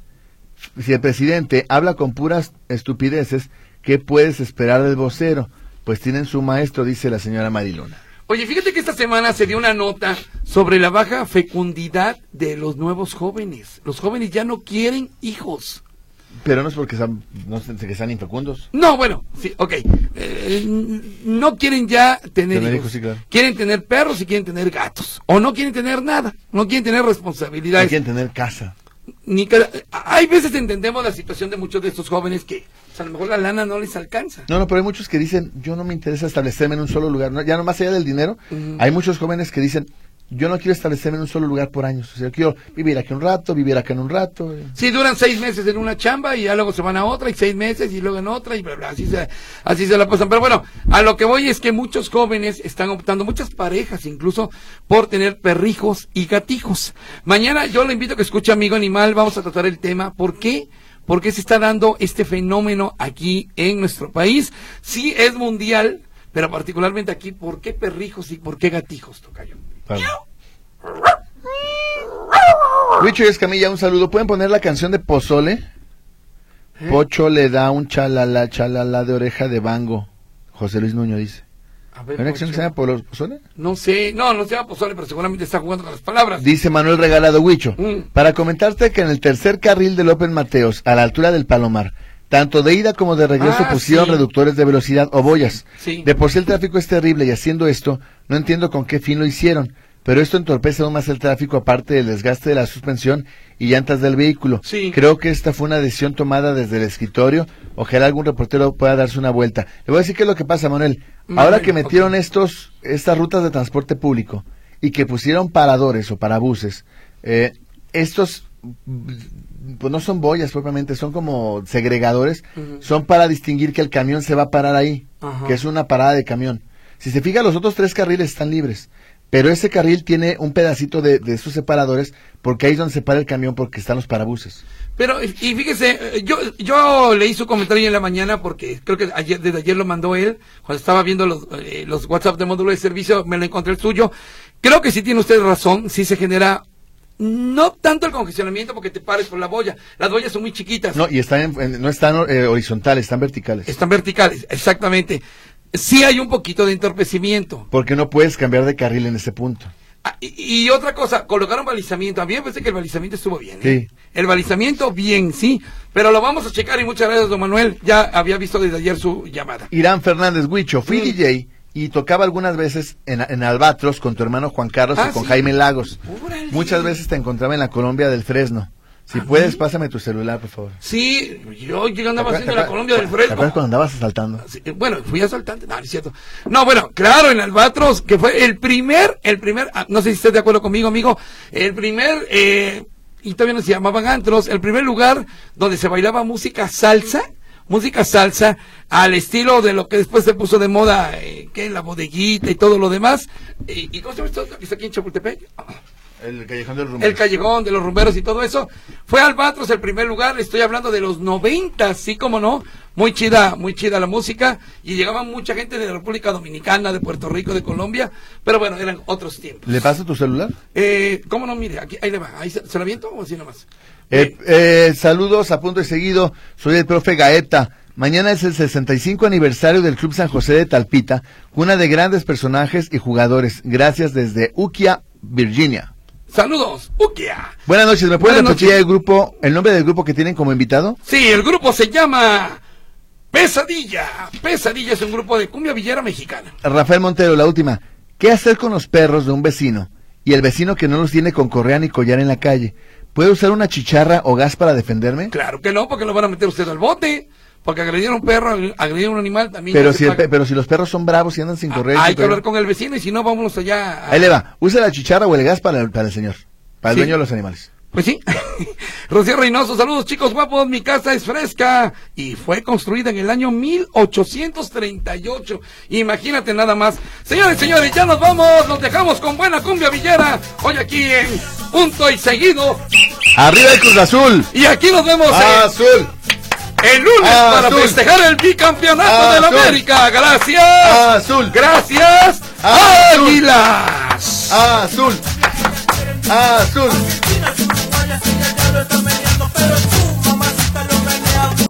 si el presidente habla con puras estupideces, ¿qué puedes esperar del vocero? Pues tienen su maestro, dice la señora Mariluna. Oye, fíjate que esta semana se dio una nota sobre la baja fecundidad de los nuevos jóvenes. Los jóvenes ya no quieren hijos. Pero no es porque sean, no es que sean infecundos. No, bueno, sí, ok. Eh, n- no quieren ya tener, Tener hijos. hijos, sí, claro. Quieren tener perros y quieren tener gatos. O no quieren tener nada. No quieren tener No responsabilidades. quieren tener casa. Ni cada- Hay veces entendemos la situación de muchos de estos jóvenes que pues, a lo mejor la lana no les alcanza. No, no, pero hay muchos que dicen, yo no me interesa establecerme en un solo lugar. No, ya no más allá del dinero, Ujú. hay muchos jóvenes que dicen, yo no quiero establecerme en un solo lugar por años. O sea, yo quiero vivir aquí un rato, vivir acá en un rato. Sí, duran seis meses en una chamba y ya luego se van a otra y seis meses y luego en otra y bla, bla, así se, así se la pasan. Pero bueno, a lo que voy es que muchos jóvenes están optando, muchas parejas incluso, por tener perrijos y gatijos. Mañana yo le invito a que escuche Amigo Animal, vamos a tratar el tema. ¿Por qué? ¿Por qué se está dando este fenómeno aquí en nuestro país? Sí es mundial, pero particularmente aquí, ¿por qué perrijos y por qué gatijos, tocayo? Vale. Huicho y Escamilla, un saludo. ¿Pueden poner la canción de Pozole? ¿Eh? Pocho le da un chalala, chalala de oreja de bango. José Luis Nuño dice. A ver, ¿Hay una canción que se Poncho. llama Polo- Pozole? No sé, no, no se llama pozole, pero seguramente está jugando con las palabras. Dice Manuel Regalado Huicho. Mm. Para comentarte que en el tercer carril de López Mateos, a la altura del Palomar, tanto de ida como de regreso Ah, pusieron sí. reductores de velocidad o boyas. Sí. De por sí el tráfico es terrible y haciendo esto, no entiendo con qué fin lo hicieron. Pero esto entorpece aún más el tráfico, aparte del desgaste de la suspensión y llantas del vehículo. Sí. Creo que esta fue una decisión tomada desde el escritorio. Ojalá algún reportero pueda darse una vuelta. Le voy a decir qué es lo que pasa, Manuel. Manuel, Ahora que metieron ok. estos, estas rutas de transporte público y que pusieron paradores o parabuses, eh, estos pues no son boyas propiamente, son como segregadores, Ujú. son para distinguir que el camión se va a parar ahí, Ajá. que es una parada de camión. Si se fija, los otros tres carriles están libres, pero ese carril tiene un pedacito de, de esos separadores porque ahí es donde se para el camión porque están los parabuses. Pero, y y fíjese, eh, yo, yo leí su comentario en la mañana porque creo que ayer, desde ayer lo mandó él, cuando estaba viendo los, eh, los WhatsApp de módulo de servicio, me lo encontré el suyo. Creo que sí tiene usted razón, sí se genera, no tanto el congestionamiento porque te pares por la boya, las boyas son muy chiquitas, No, y están en- en- no están eh, horizontales, están verticales. están verticales, exactamente. Sí hay un poquito de entorpecimiento. Porque no puedes cambiar de carril en ese punto. Ah, y, y otra cosa, colocaron balizamiento. A mí me parece que el balizamiento estuvo bien. ¿eh? Sí. El balizamiento, bien, sí. Pero lo vamos a checar y muchas gracias, don Manuel. Ya había visto desde ayer su llamada. Irán Fernández Huicho, fui Mm. D J y tocaba algunas veces en, en Albatros con tu hermano Juan Carlos Ah, y con sí. Jaime Lagos. Órale. Muchas veces te encontraba en la Colombia del Fresno. Si puedes, pásame tu celular, por favor. Sí, yo, yo andaba ¿Te haciendo acuerdas- la Colombia del ¿Te acuerdas Fresco. cuando andabas asaltando? Sí, bueno, fui asaltante, no, no es cierto. No, bueno, claro, en Albatros, que fue el primer, el primer, ah, no sé si estás de acuerdo conmigo, amigo, el primer, eh, y todavía no se llamaban antros, el primer lugar donde se bailaba música salsa, música salsa, al estilo de lo que después se puso de moda, eh, que la bodeguita y todo lo demás. Y, y ¿cómo se llama esto? ¿Está aquí en Chapultepec? El Callejón del Rumberos. El Callejón de los Rumberos y todo eso. Fue Albatros el primer lugar, estoy hablando de los noventa, sí como no, muy chida, muy chida la música, y llegaba mucha gente de la República Dominicana, de Puerto Rico, de Colombia, pero bueno, eran otros tiempos. ¿Le paso tu celular? Eh, ¿cómo no? Mire, aquí, ahí le va, ahí se, ¿se lo aviento o así nomás? Eh, eh, saludos a punto y seguido, soy el profe Gaeta. Mañana es el sesenta y cinco aniversario del Club San José de Talpita, cuna de grandes personajes y jugadores. Gracias desde Ukiah, Virginia. Saludos, Ukia. Buenas noches, ¿me pueden Buenas repetir noches. el grupo, el nombre del grupo que tienen como invitado? Sí, el grupo se llama Pesadilla. Pesadilla es un grupo de cumbia villera mexicana. Rafael Montero, la última. ¿Qué hacer con los perros de un vecino? Y el vecino que no los tiene con correa ni collar en la calle. ¿Puede usar una chicharra o gas para defenderme? Claro que no, porque lo van a meter usted al bote. Porque agredir a un perro, agredir a un animal también. Pero ya se si, el paga. pe- pero si los perros son bravos y andan sin correa. y Ah, hay sin que hablar collar. con el vecino y si no, vámonos allá. a- Ahí le va. Usa la chicharra o el gas para el, para el señor. Para el Sí. dueño de los animales. Pues sí. Rocío Reynoso, saludos chicos guapos, mi casa es fresca y fue construida en el año mil ochocientos treinta y ocho. Imagínate nada más. Señores y señores, ya nos vamos, nos dejamos con buena cumbia villera. Hoy aquí en Punto y Seguido. ¡Arriba el Cruz Azul! Y aquí nos vemos el, ¡Azul! el lunes para Azul. festejar el bicampeonato de la Azul. América. Gracias. ¡Azul! Gracias. Azul. Águilas. ¡Azul! ¡Azul! Argentina, Uruguaya, si el diablo está meneando.